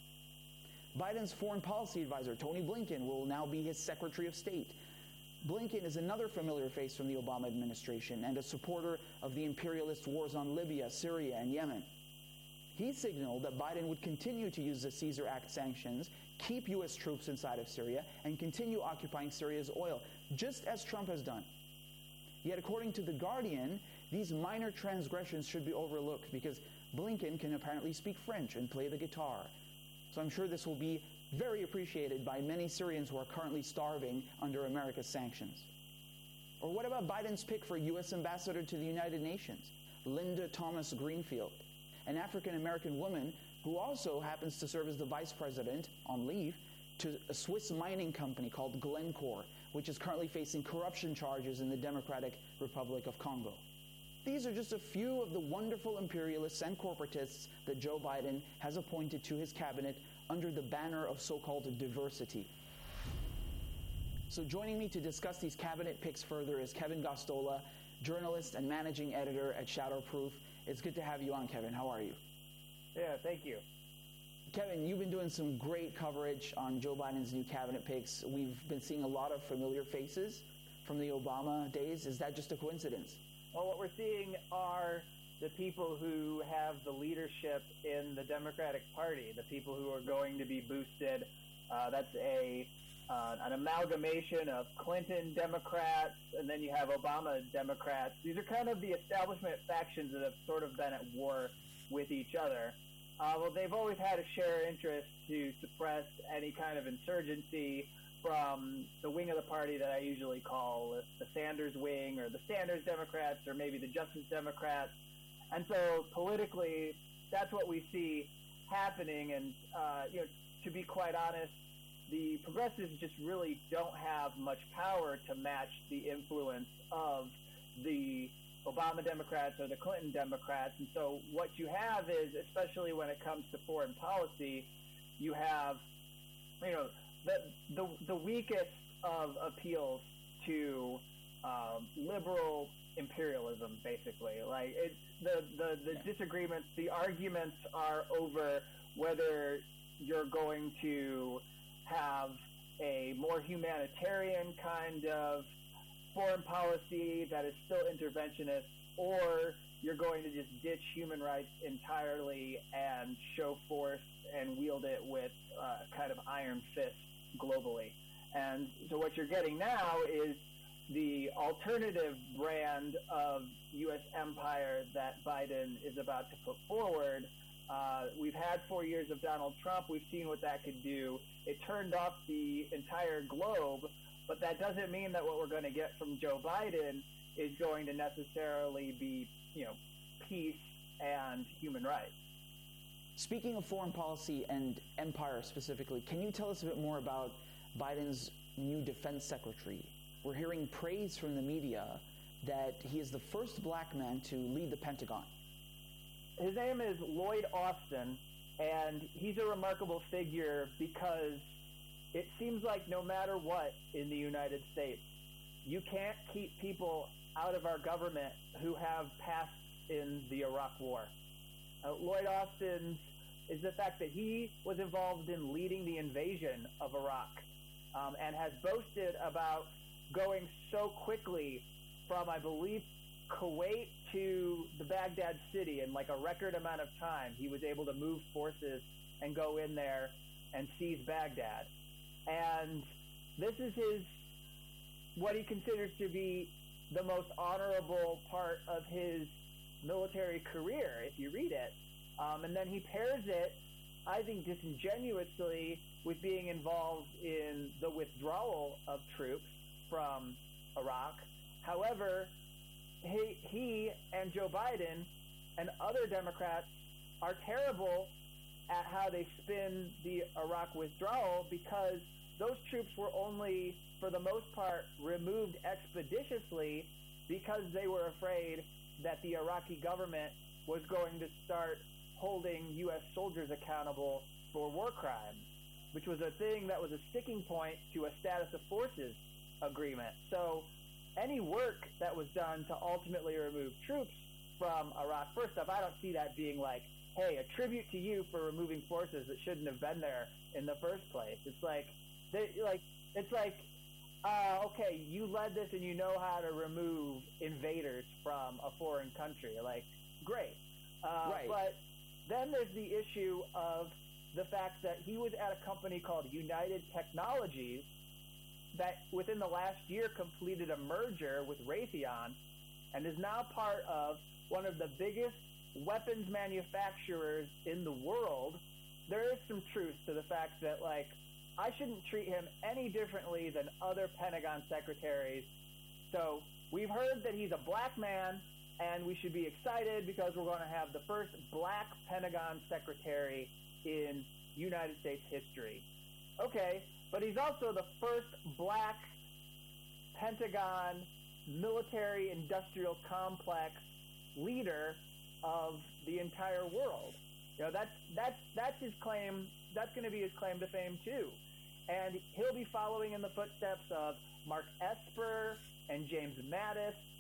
Biden's foreign policy advisor, Tony Blinken, will now be his Secretary of State. Blinken is another familiar face from the Obama administration and a supporter of the imperialist wars on Libya, Syria, and Yemen. He signaled that Biden would continue to use the Caesar Act sanctions, keep U.S. troops inside of Syria, and continue occupying Syria's oil, just as Trump has done. Yet, according to The Guardian, these minor transgressions should be overlooked because Blinken can apparently speak French and play the guitar. So I'm sure this will be very appreciated by many Syrians who are currently starving under America's sanctions. Or what about Biden's pick for U.S. ambassador to the United Nations, Linda Thomas Greenfield, an African-American woman who also happens to serve as the vice president on leave to a Swiss mining company called Glencore, which is currently facing corruption charges in the Democratic Republic of Congo. These are just a few of the wonderful imperialists and corporatists that Joe Biden has appointed to his cabinet under the banner of so-called diversity. So joining me to discuss these cabinet picks further is Kevin Gosztola, journalist and managing editor at Shadowproof. It's good to have you on, Kevin. How are you? Yeah, thank you. Kevin, you've been doing some great coverage on Joe Biden's new cabinet picks. We've been seeing a lot of familiar faces from the Obama days. Is that just a coincidence? Well, what we're seeing are the people who have the leadership in the Democratic Party, the people who are going to be boosted. That's an amalgamation of Clinton Democrats, and then you have Obama Democrats. These are kind of the establishment factions that have sort of been at war with each other. Well, they've always had a shared interest to suppress any kind of insurgency from the wing of the party that I usually call the Sanders wing, or the Sanders Democrats, or maybe the Justice Democrats. And so politically, that's what we see happening. And, to be quite honest, the progressives just really don't have much power to match the influence of the Obama Democrats or the Clinton Democrats. And so what you have is, especially when it comes to foreign policy, you have, the weakest of appeals to liberal imperialism, basically. Like the disagreements, the arguments are over whether you're going to have a more humanitarian kind of foreign policy that is still interventionist, or you're going to just ditch human rights entirely and show force and wield it with kind of iron fist globally. And so what you're getting now is the alternative brand of U.S. empire that Biden is about to put forward. We've had 4 years of Donald Trump. We've seen what that could do. It turned off the entire globe, but that doesn't mean that what we're going to get from Joe Biden is going to necessarily be, peace and human rights. Speaking of foreign policy and empire specifically, can you tell us a bit more about Biden's new defense secretary? We're hearing praise from the media that he is the first black man to lead the Pentagon. His name is Lloyd Austin, and he's a remarkable figure because it seems like no matter what in the United States, you can't keep people out of our government who have passed in the Iraq War. Lloyd Austin is the fact that he was involved in leading the invasion of Iraq and has boasted about going so quickly from, I believe, Kuwait to the Baghdad city in like a record amount of time. He was able to move forces and go in there and seize Baghdad. And this is what he considers to be the most honorable part of his military career, if you read it. And then he pairs it, I think, disingenuously with being involved in the withdrawal of troops from Iraq. However, he and Joe Biden and other Democrats are terrible at how they spin the Iraq withdrawal, because those troops were only, for the most part, removed expeditiously because they were afraid that the Iraqi government was going to start holding U.S. soldiers accountable for war crimes, which was a thing that was a sticking point to a status of forces agreement. So any work that was done to ultimately remove troops from Iraq, first off, I don't see that being like, hey, a tribute to you for removing forces that shouldn't have been there in the first place. It's like, okay, you led this and you know how to remove invaders from a foreign country. Like, great. Right. But then there's the issue of the fact that he was at a company called United Technologies that within the last year completed a merger with Raytheon and is now part of one of the biggest weapons manufacturers in the world. There is some truth to the fact that, like, I shouldn't treat him any differently than other Pentagon secretaries. So we've heard that he's a black man, and we should be excited because we're going to have the first black Pentagon secretary in United States history. Okay, but he's also the first black Pentagon military industrial complex leader of the entire world. You know, that's his claim. That's going to be his claim to fame too. And he'll be following in the footsteps of Mark Esper and James Mattis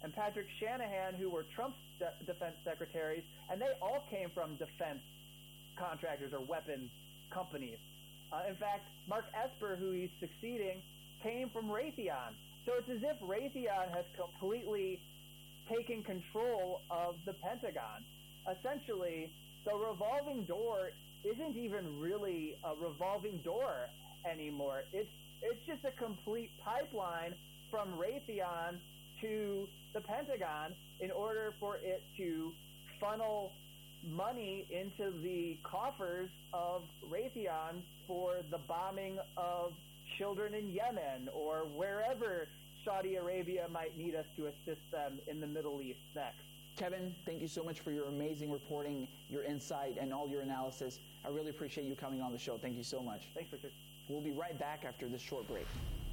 and Patrick Shanahan, who were Trump's defense secretaries, and they all came from defense contractors or weapons companies. In fact, Mark Esper, who he's succeeding, came from Raytheon. So it's as if Raytheon has completely taken control of the Pentagon. Essentially, the revolving door isn't even really a revolving door anymore. It's just a complete pipeline from Raytheon to the Pentagon in order for it to funnel money into the coffers of Raytheon for the bombing of children in Yemen or wherever Saudi Arabia might need us to assist them in the Middle East next. Kevin, thank you so much for your amazing reporting, your insight, and all your analysis. I really appreciate you coming on the show. Thank you so much. Thanks, Richard. We'll be right back after this short break.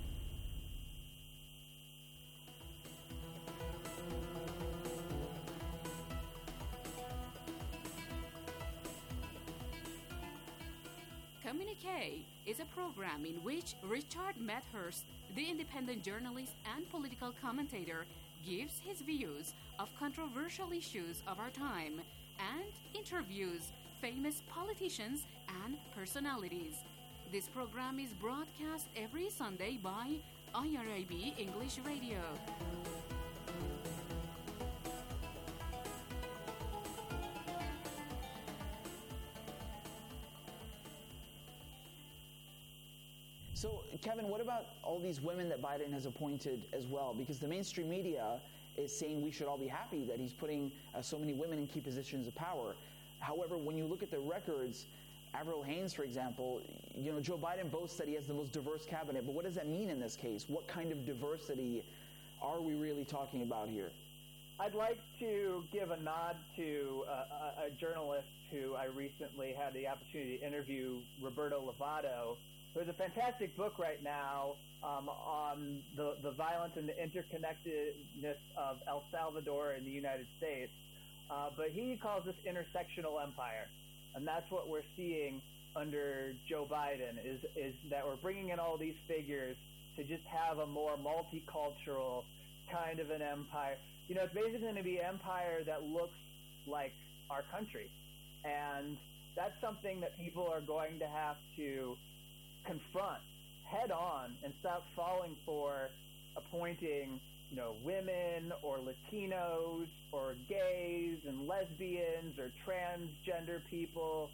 Communique is a program in which Richard Medhurst, the independent journalist and political commentator, gives his views of controversial issues of our time and interviews famous politicians and personalities. This program is broadcast every Sunday by IRIB English Radio. So, Kevin, what about all these women that Biden has appointed as well? Because the mainstream media is saying we should all be happy that he's putting so many women in key positions of power. However, when you look at the records, Avril Haines, for example, Joe Biden boasts that he has the most diverse cabinet, but what does that mean in this case? What kind of diversity are we really talking about here? I'd like to give a nod to a journalist who I recently had the opportunity to interview, Roberto Lovato, who has a fantastic book right now on the violence and the interconnectedness of El Salvador and the United States. But he calls this intersectional empire. And that's what we're seeing under Joe Biden, is that we're bringing in all these figures to just have a more multicultural kind of an empire. It's basically going to be an empire that looks like our country. And that's something that people are going to have to confront head on and stop falling for appointing women or Latinos or gays and lesbians or transgender people.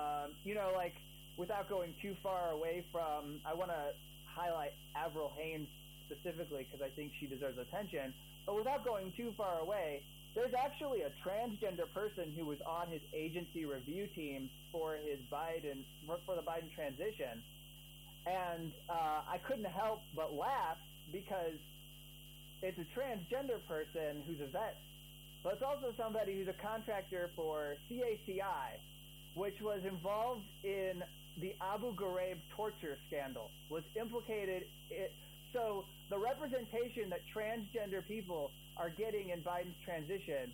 Without going too far away from, I want to highlight Avril Haines specifically because I think she deserves attention, but without going too far away, there's actually a transgender person who was on his agency review team for the Biden transition. And I couldn't help but laugh because it's a transgender person who's a vet, but it's also somebody who's a contractor for CACI, which was involved in the Abu Ghraib torture scandal, was implicated. So the representation that transgender people are getting in Biden's transition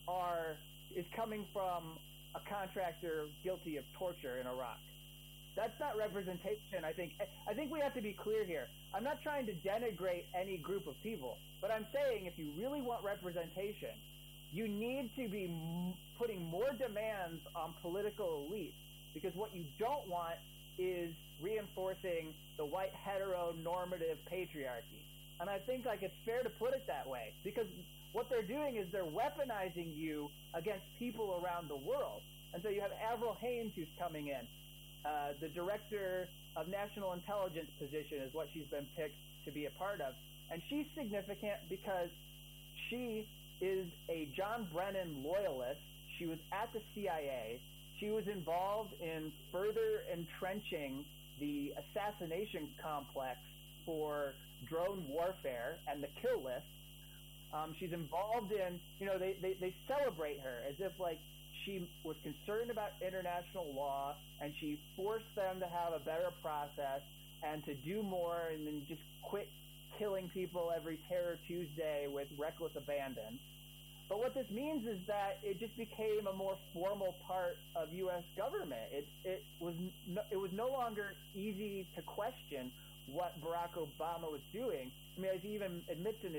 is coming from a contractor guilty of torture in Iraq. That's not representation, I think. I think we have to be clear here. I'm not trying to denigrate any group of people, but I'm saying if you really want representation, you need to be putting more demands on political elites, because what you don't want is reinforcing the white heteronormative patriarchy. And I think it's fair to put it that way, because what they're doing is they're weaponizing you against people around the world. And so you have Avril Haines who's coming in. The director of national intelligence position is what she's been picked to be a part of. And she's significant because she is a John Brennan loyalist. She was at the CIA. She was involved in further entrenching the assassination complex for drone warfare and the kill list. She's involved in, they celebrate her as if she was concerned about international law, and she forced them to have a better process and to do more and then just quit killing people every Terror Tuesday with reckless abandon. But what this means is that it just became a more formal part of U.S. government. It was no longer easy to question what Barack Obama was doing. I mean, as he even admits in his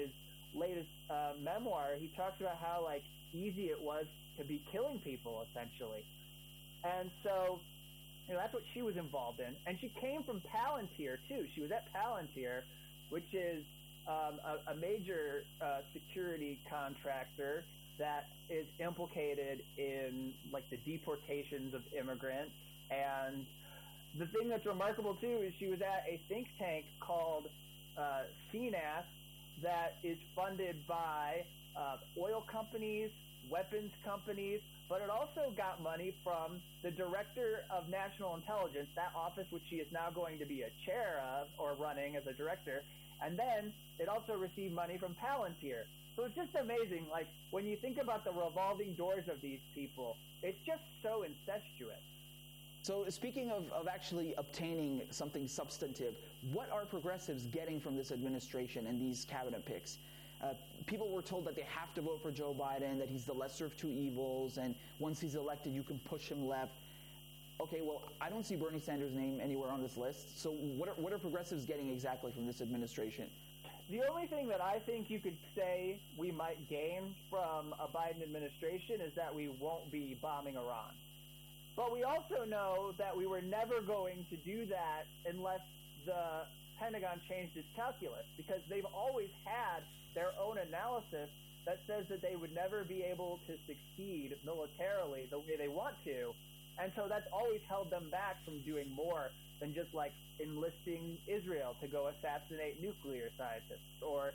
latest memoir, he talks about how like easy it was to be killing people essentially, and so that's what she was involved in. And she came from Palantir too. She was at Palantir, which is a major security contractor that is implicated in like the deportations of immigrants. And the thing that's remarkable too is she was at a think tank called CNAS that is funded by oil companies, weapons companies, but it also got money from the Director of National Intelligence, that office which she is now going to be a chair of or running as a director. And then it also received money from Palantir. So it's just amazing. Like when you think about the revolving doors of these people, it's just so incestuous. So speaking of actually obtaining something substantive, what are progressives getting from this administration and these cabinet picks? People were told that they have to vote for Joe Biden, that he's the lesser of two evils, and once he's elected, you can push him left. Okay, well, I don't see Bernie Sanders' name anywhere on this list. So what are progressives getting exactly from this administration? The only thing that I think you could say we might gain from a Biden administration is that we won't be bombing Iran. But we also know that we were never going to do that unless the Pentagon changed its calculus, because they've always had their own analysis that says that they would never be able to succeed militarily the way they want to. And so that's always held them back from doing more than just like enlisting Israel to go assassinate nuclear scientists, or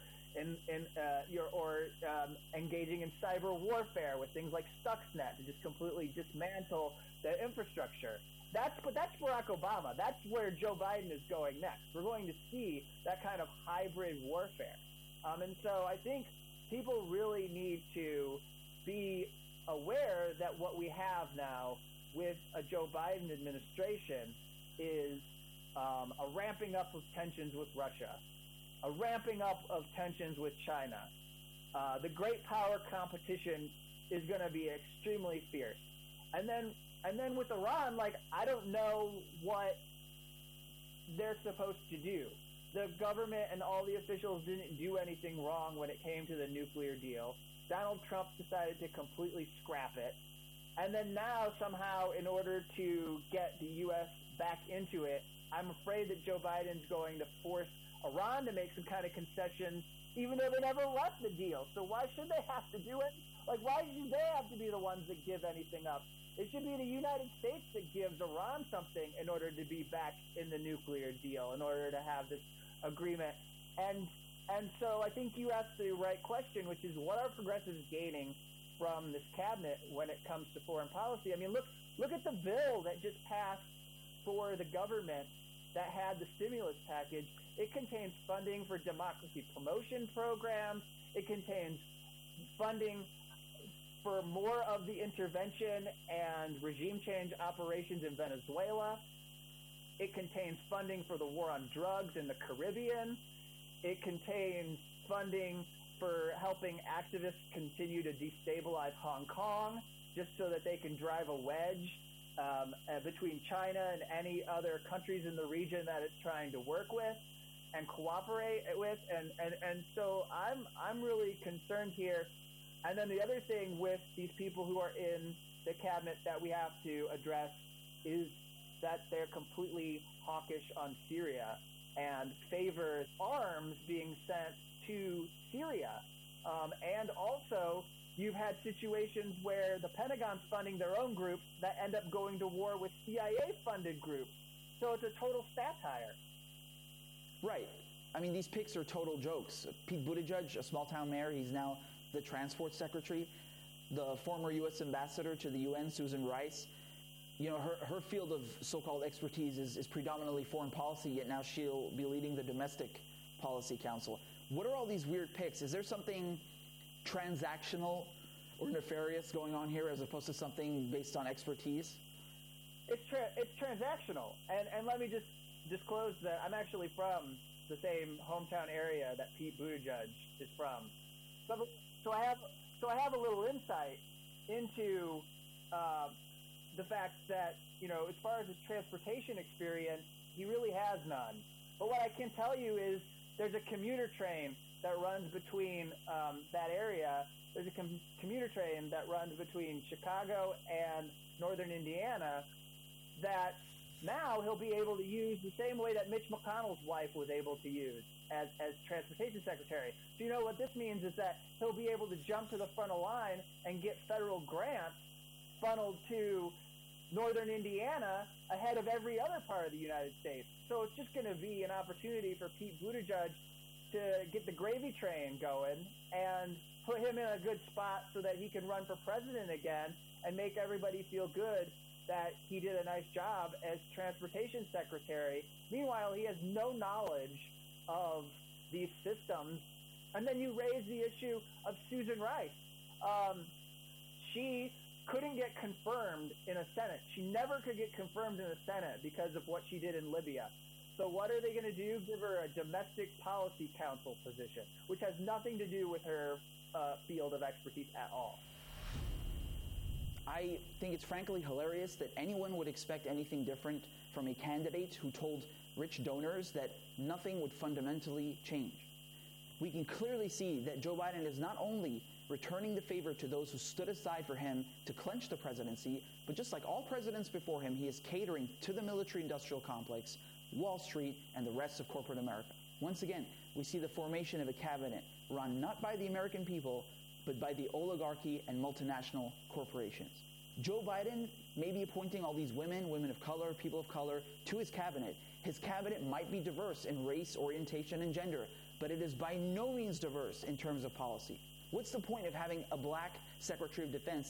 engaging in cyber warfare with things like Stuxnet to just completely dismantle the infrastructure. That's Barack Obama. That's where Joe Biden is going next. We're going to see that kind of hybrid warfare. And so I think people really need to be aware that what we have now with a Joe Biden administration is a ramping up of tensions with Russia, a ramping up of tensions with China. The great power competition is going to be extremely fierce. And then with Iran, like, I don't know what they're supposed to do. The government and all the officials didn't do anything wrong when it came to the nuclear deal. Donald Trump decided to completely scrap it. And then now, somehow, in order to get the U.S. back into it, I'm afraid that Joe Biden's going to force Iran to make some kind of concessions, even though they never left the deal. So why should they have to do it? Like, why should they have to be the ones that give anything up? It should be the United States that gives Iran something in order to be back in the nuclear deal, in order to have this agreement. And so I think you asked the right question, which is, what are progressives gaining from this cabinet when it comes to foreign policy? I mean, look at the bill that just passed for the government that had the stimulus package. It contains funding for democracy promotion programs. It contains funding for more of the intervention and regime change operations in Venezuela. It contains funding for the war on drugs in the Caribbean. It contains funding for helping activists continue to destabilize Hong Kong, just so that they can drive a wedge between China and any other countries in the region that it's trying to work with and cooperate with. And so I'm really concerned here. And then the other thing with these people who are in the cabinet that we have to address is that they're completely hawkish on Syria and favor arms being sent to Syria. And also, you've had situations where the Pentagon's funding their own groups that end up going to war with CIA-funded groups. So it's a total satire. Right. I mean, these picks are total jokes. Pete Buttigieg, a small-town mayor, he's now the transport secretary. The former U.S. ambassador to the UN, Susan Rice, you know, her field of so-called expertise is predominantly foreign policy, yet now she'll be leading the Domestic Policy Council. What are all these weird picks? Is there something transactional or nefarious going on here as opposed to something based on expertise? It's transactional. And let me just disclose that I'm actually from the same hometown area that Pete Buttigieg is from. So I have a little insight into the fact that, you know, as far as his transportation experience, he really has none. But what I can tell you is there's a commuter train that runs between that area. There's a commuter train that runs between Chicago and northern Indiana that now he'll be able to use the same way that Mitch McConnell's wife was able to use as transportation secretary. So you know what this means is that he'll be able to jump to the front of line and get federal grants funneled to northern Indiana ahead of every other part of the United States. So it's just going to be an opportunity for Pete Buttigieg to get the gravy train going and put him in a good spot so that he can run for president again and make everybody feel good that he did a nice job as transportation secretary. Meanwhile, he has no knowledge of these systems. And then you raise the issue of Susan Rice. She couldn't get confirmed in a Senate. She never could get confirmed in the Senate because of what she did in Libya. So what are they going to do? Give her a domestic policy council position, which has nothing to do with her field of expertise at all. I think it's frankly hilarious that anyone would expect anything different from a candidate who told rich donors that nothing would fundamentally change. We can clearly see that Joe Biden is not only returning the favor to those who stood aside for him to clinch the presidency, but just like all presidents before him, he is catering to the military-industrial complex, Wall Street, and the rest of corporate America. Once again, we see the formation of a cabinet run not by the American people, but by the oligarchy and multinational corporations. Joe Biden may be appointing all these women of color, people of color, to his cabinet. His cabinet might be diverse in race, orientation, and gender, but it is by no means diverse in terms of policy. What's the point of having a black Secretary of Defense